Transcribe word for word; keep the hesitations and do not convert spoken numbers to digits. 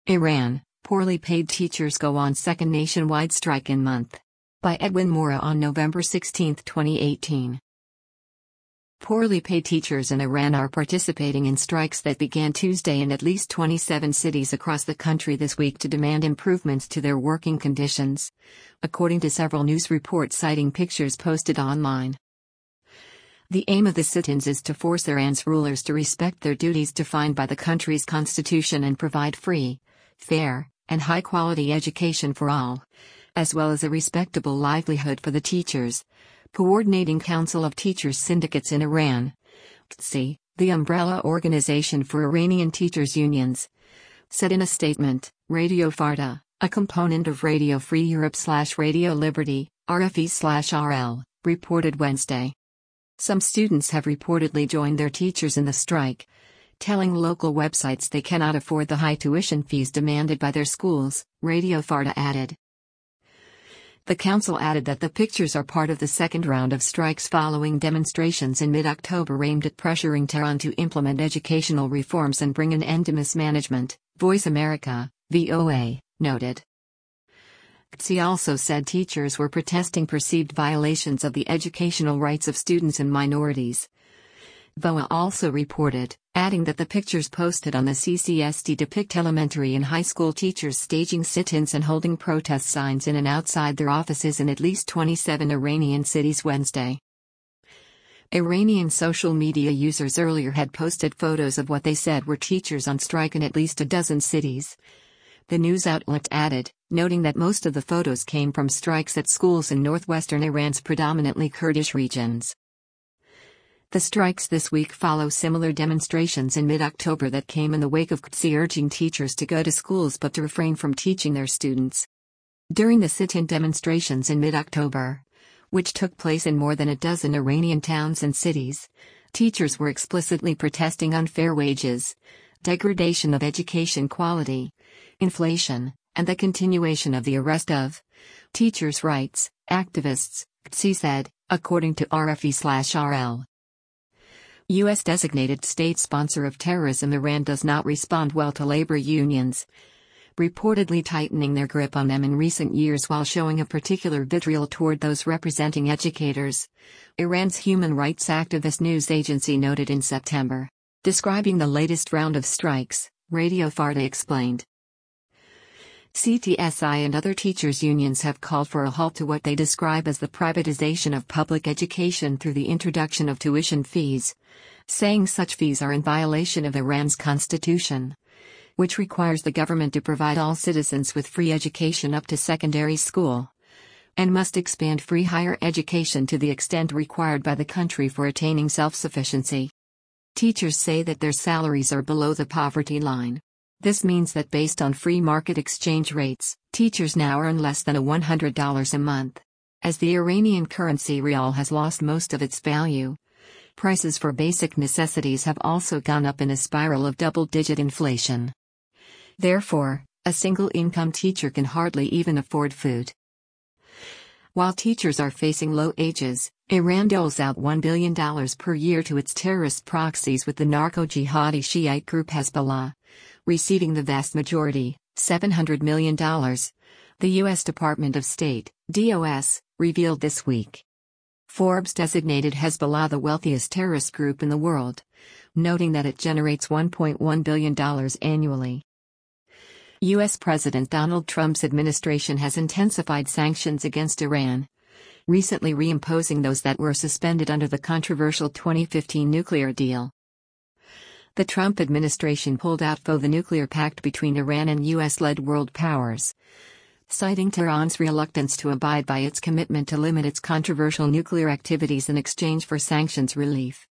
Iran, poorly paid teachers go on second nationwide strike in month. By Edwin Mora on November sixteenth, twenty eighteen. Poorly paid teachers in Iran are participating in strikes that began Tuesday in at least twenty-seven cities across the country this week to demand improvements to their working conditions, according to several news reports citing pictures posted online. The aim of the sit-ins is to force Iran's rulers to respect their duties defined by the country's constitution and provide free, fair, and high-quality education for all, as well as a respectable livelihood for the teachers. Coordinating Council of Teachers Syndicates in Iran, C T S I, the umbrella organization for Iranian teachers' unions, said in a statement. Radio Farda, a component of Radio Free Europe slash Radio Liberty, R F E slash R L, reported Wednesday. Some students have reportedly joined their teachers in the strike, telling local websites they cannot afford the high tuition fees demanded by their schools, Radio Farda added. The council added that the pictures are part of the second round of strikes following demonstrations in mid-October aimed at pressuring Tehran to implement educational reforms and bring an end to mismanagement, Voice America, V O A, noted. C T S I also said teachers were protesting perceived violations of the educational rights of students and minorities. V O A also reported, adding that the pictures posted on the C C S T depict elementary and high school teachers staging sit-ins and holding protest signs in and outside their offices in at least twenty-seven Iranian cities Wednesday. Iranian social media users earlier had posted photos of what they said were teachers on strike in at least a dozen cities. The news outlet added, noting that most of the photos came from strikes at schools in northwestern Iran's predominantly Kurdish regions. The strikes this week follow similar demonstrations in mid-October that came in the wake of C T S I urging teachers to go to schools but to refrain from teaching their students. During the sit-in demonstrations in mid-October, which took place in more than a dozen Iranian towns and cities, teachers were explicitly protesting unfair wages, degradation of education quality, inflation, and the continuation of the arrest of teachers' rights activists, C T S I said, according to R F E slash R L. U S designated state sponsor of terrorism Iran does not respond well to labor unions, reportedly tightening their grip on them in recent years while showing a particular vitriol toward those representing educators, Iran's human rights activist news agency noted in September. Describing the latest round of strikes, Radio Farda explained. C T S I and other teachers' unions have called for a halt to what they describe as the privatization of public education through the introduction of tuition fees, saying such fees are in violation of Iran's constitution, which requires the government to provide all citizens with free education up to secondary school, and must expand free higher education to the extent required by the country for attaining self-sufficiency. Teachers say that their salaries are below the poverty line. This means that based on free market exchange rates, teachers now earn less than one hundred dollars a month. As the Iranian currency rial has lost most of its value, prices for basic necessities have also gone up in a spiral of double-digit inflation. Therefore, a single-income teacher can hardly even afford food. While teachers are facing low wages, Iran doles out one billion dollars per year to its terrorist proxies with the narco-jihadi Shiite group Hezbollah, receiving the vast majority, seven hundred million dollars, the U S Department of State, D O S, revealed this week. Forbes designated Hezbollah the wealthiest terrorist group in the world, noting that it generates one point one billion dollars annually. U S President Donald Trump's administration has intensified sanctions against Iran, recently reimposing those that were suspended under the controversial twenty fifteen nuclear deal. The Trump administration pulled out of the nuclear pact between Iran and U S-led world powers, citing Tehran's reluctance to abide by its commitment to limit its controversial nuclear activities in exchange for sanctions relief.